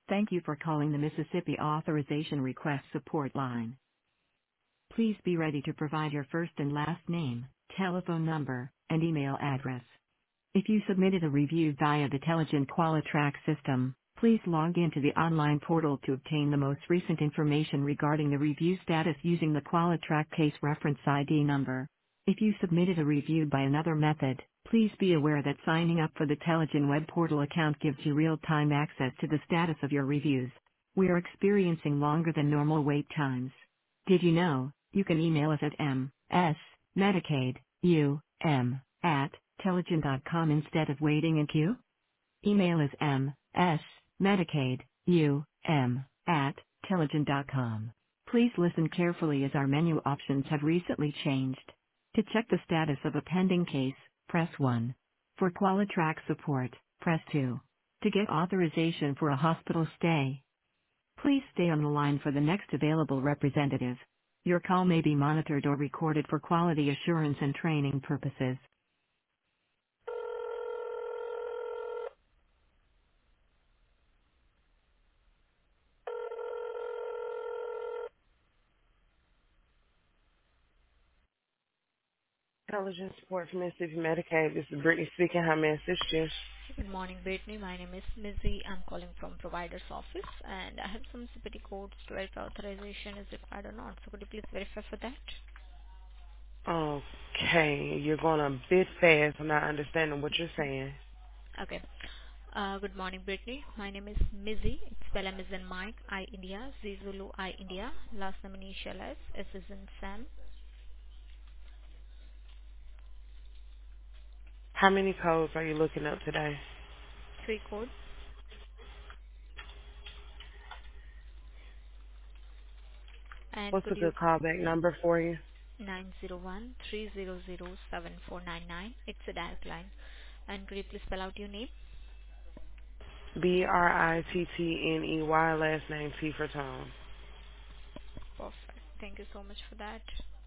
Thank you for calling the Mississippi Authorization Request Support Line. Please be ready to provide your first and last name, telephone number, and email address. If you submitted a review via the Telligent Qualitrack system, please log into the online portal to obtain the most recent information regarding the review status using the Qualitrack case reference ID number. If you submitted a review by another method, please be aware that signing up for the Telligent web portal account gives you real-time access to the status of your reviews. We are experiencing longer than normal wait times. Did you know, you can email us at msmedicaidum@telligent.com instead of waiting in queue? Email is msmedicaidum@telligent.com. Please listen carefully as our menu options have recently changed. To check the status of a pending case, press 1. For Qualitrack support, press 2. To get authorization for a hospital stay, please stay on the line for the next available representative. Your call may be monitored or recorded for quality assurance and training purposes. Intelligence support for Mississippi Medicaid. This is Brittany speaking. How may I assist you? Good morning, Brittany. My name is Mizzy. I'm calling from provider's office, and I have some CPT codes to verify authorization is required or not. So could you please verify for that? Okay, you're going a bit fast. I'm not understanding what you're saying. Okay. Good morning, Brittany. My name is Mizzy. It's spell M as in Mike, I India, Z Zulu I India. Last name initial S as in Sam. How many codes are you looking up today? 3 codes. And What's a could you good callback number for you? 901-300-7499. It's a direct line. And could you please spell out your name? Brittney, last name T for Tom. Perfect. Thank you so much for that.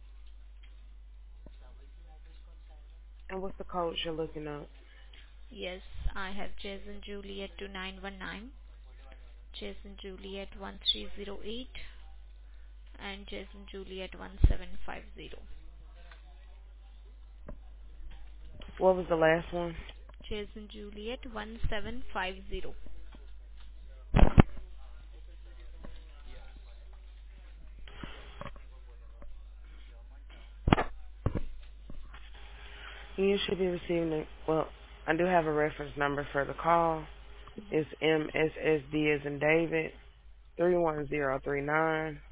And what's the code you're looking up? Yes, I have Jason Juliet 2919, Jason Juliet 1308, and Jason Juliet 1750. What was the last one? Jason Juliet 1750. You should be receiving it. Well, I do have a reference number for the call. It's MSSD as in David, 31039.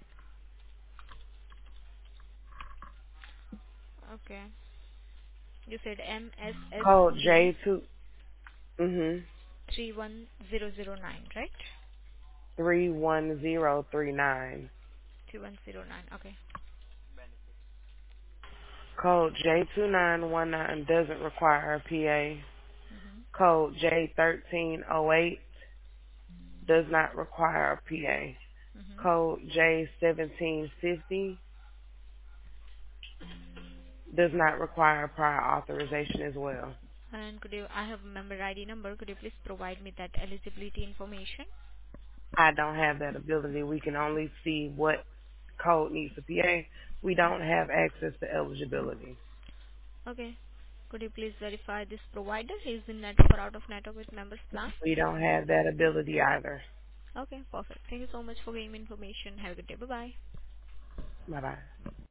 Okay. You said Code MSSD J2, 31009, right? 31039. 3109. Okay. Code J2919 doesn't require a PA. Mm-hmm. Code J1308 does not require a PA. Mm-hmm. Code J1750 does not require prior authorization as well. And could you, I have a member ID number. Could you please provide me that eligibility information? I don't have that ability. We can only see what code needs a PA. We don't have access to eligibility. Okay. Could you please verify this provider is in network or out of network with members plan? We don't have that ability either. Okay, perfect. Thank you so much for giving me information. Have a good day. Bye-bye. Bye-bye.